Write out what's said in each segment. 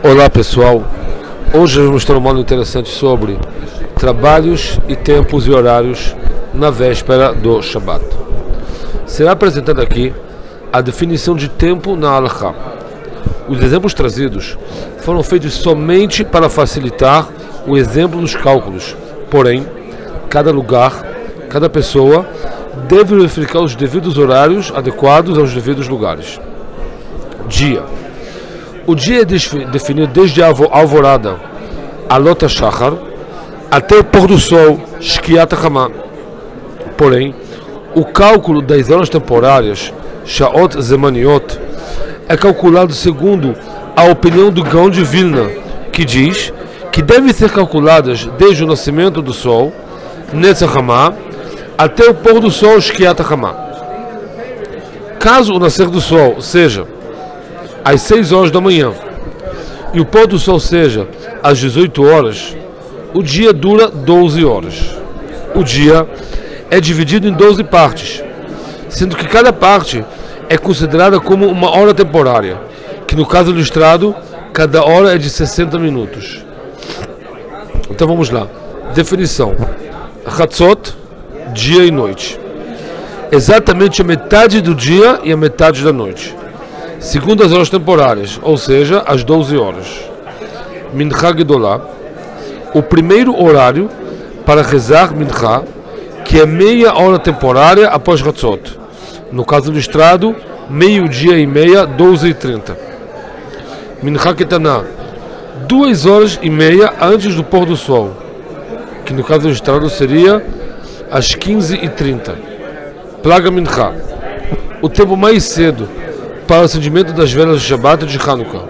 Olá pessoal, hoje vamos mostrar um modo interessante sobre trabalhos e tempos e horários na véspera do Shabat. Será apresentada aqui a definição de tempo na Halakha. Os exemplos trazidos foram feitos somente para facilitar o exemplo dos cálculos, porém, cada lugar, cada pessoa deve verificar os devidos horários adequados aos devidos lugares. Dia. O dia é definido desde a alvorada, Alot HaShachar, até o pôr do sol, Shkiat HaChamah. Porém, o cálculo das horas temporárias, Shaot Zemaniot, é calculado segundo a opinião do Gaon de Vilna, que diz que devem ser calculadas desde o nascimento do sol, Netz HaChamah, até o pôr do sol, Shkiat HaChamah. Caso o nascer do sol seja às 6 horas da manhã e o pôr do sol seja às 18 horas, o dia dura 12 horas. O dia é dividido em 12 partes, sendo que cada parte é considerada como uma hora temporária, que no caso ilustrado, cada hora é de 60 minutos. Então vamos lá. Definição: Hatzot, dia e noite. Exatamente a metade do dia e a metade da noite, segundo as horas temporárias, ou seja, às 12 horas. Mincha Gedolah, o primeiro horário para rezar Mincha, que é meia hora temporária após Hatzot. No caso ilustrado, meio-dia e meia, 12h30. Mincha Ketaná, 2 horas e meia antes do pôr do sol, que no caso ilustrado seria às 15h30. Plaga Mincha, o tempo mais cedo para o acendimento das velas de Shabbat e de Hanukkah,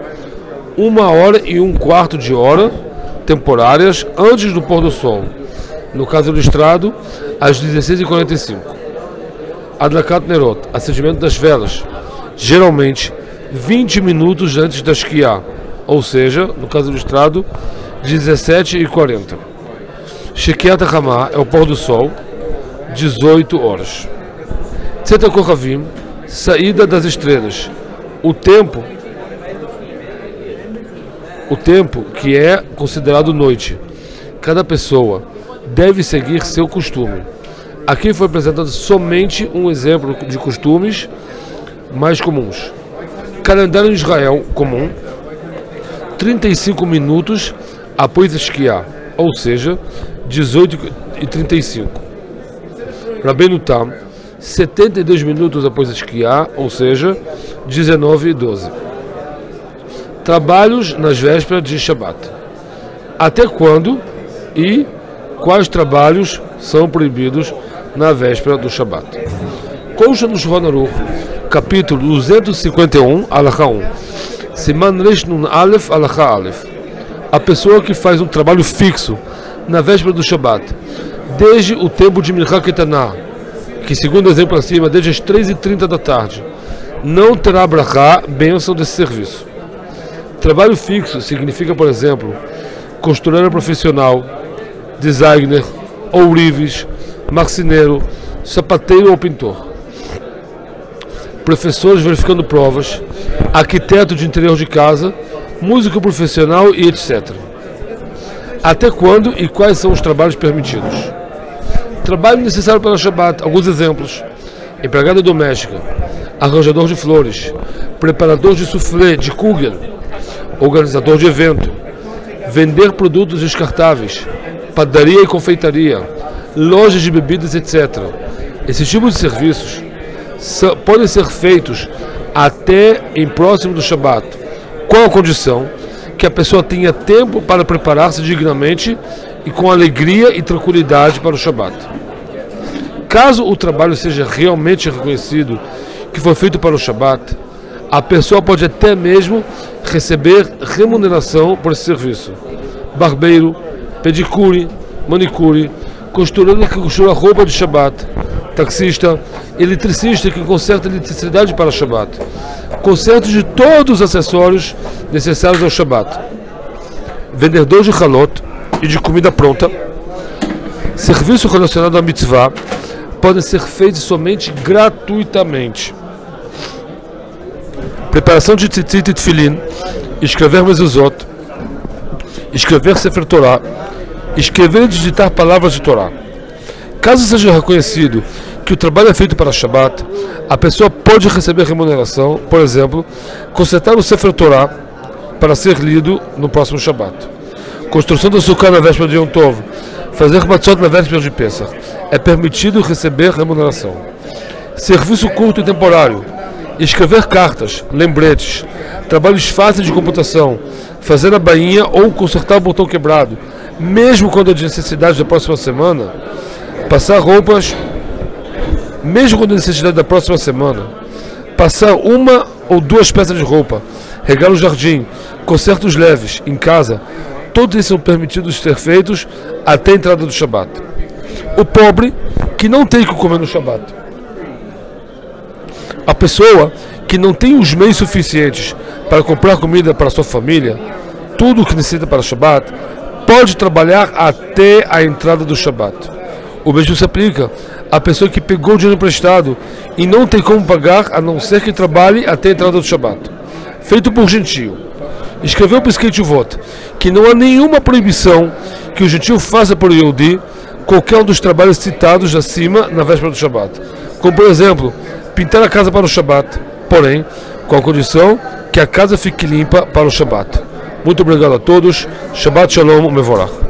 1h15 de hora temporárias antes do pôr do sol, no caso ilustrado, às 16h45. Adlakat Nerot, acendimento das velas, geralmente 20 minutos antes da Shkiah, ou seja, no caso ilustrado, 17h40. Shkiat HaChamah é o pôr do sol, 18 horas. Tzet HaKochavim, saída das estrelas, o tempo que é considerado noite. Cada pessoa deve seguir seu costume. Aqui foi apresentado somente um exemplo de costumes mais comuns. Calendário de Israel comum, 35 minutos após a Shkiah, ou seja, 18h35. Rabbeinu Tam, 72 minutos após a Shkiah, ou seja, 19h12. Trabalhos nas vésperas de Shabbat. Até quando e quais trabalhos são proibidos na véspera do Shabbat? Consta no Shulchan Aruch, capítulo 251, Halakha 1. Siman Resh Nun Aleph, Halakha Aleph. A pessoa que faz um trabalho fixo na véspera do Shabbat, desde o tempo de Mincha Ketaná, que segundo o exemplo acima, desde as 3h30 da tarde, não terá brachá, bênção desse serviço. Trabalho fixo significa, por exemplo, costureira profissional, designer, ourives, marceneiro, sapateiro ou pintor, professores verificando provas, arquiteto de interior de casa, músico profissional e etc. Até quando e quais são os trabalhos permitidos? Trabalho necessário para o Shabbat, alguns exemplos: empregada doméstica, arranjador de flores, preparador de soufflé, de kugel, organizador de evento, vender produtos descartáveis, padaria e confeitaria, lojas de bebidas, etc. Esses tipos de serviços podem ser feitos até em próximo do Shabbat, com a condição que a pessoa tenha tempo para preparar-se dignamente e com alegria e tranquilidade para o Shabbat. Caso o trabalho seja realmente reconhecido que foi feito para o Shabbat, a pessoa pode até mesmo receber remuneração por esse serviço. Barbeiro, pedicure, manicure, costureiro que costura roupa de Shabbat, taxista, eletricista que conserta eletricidade para o Shabbat, conserto de todos os acessórios necessários ao Shabbat, vendedor de halot e de comida pronta. Serviço relacionado à mitzvah podem ser feitos somente gratuitamente. Preparação de tzitzit e tefilin, escrever mezuzot, escrever Sefer Torah, escrever e digitar palavras de Torá. Caso seja reconhecido que o trabalho é feito para Shabbat, a pessoa pode receber remuneração, por exemplo, consertar o Sefer Torah para ser lido no próximo Shabbat. Construção do Sukkah na véspera de Yom Tov, fazer matzot na véspera de Pesach. É permitido receber remuneração. Serviço curto e temporário, escrever cartas, lembretes, trabalhos fáceis de computação, fazer a bainha ou consertar o botão quebrado, mesmo quando é de necessidade da próxima semana, passar roupas, mesmo quando é necessidade da próxima semana, passar uma ou duas peças de roupa, regar o jardim, consertos leves em casa, todos esses são permitidos ser feitos até a entrada do Shabat. O pobre que não tem o que comer no Shabat. A pessoa que não tem os meios suficientes para comprar comida para sua família, tudo o que necessita para o Shabat, pode trabalhar até a entrada do Shabat. O mesmo se aplica à pessoa que pegou dinheiro emprestado e não tem como pagar a não ser que trabalhe até a entrada do Shabat. Feito por gentio. Escreveu o Piskei Teshuvot que não há nenhuma proibição que o gentio faça por Yehudi qualquer um dos trabalhos citados acima na véspera do Shabat. Como, por exemplo, pintar a casa para o Shabat, porém, com a condição que a casa fique limpa para o Shabat. Muito obrigado a todos. Shabbat Shalom Mevorach.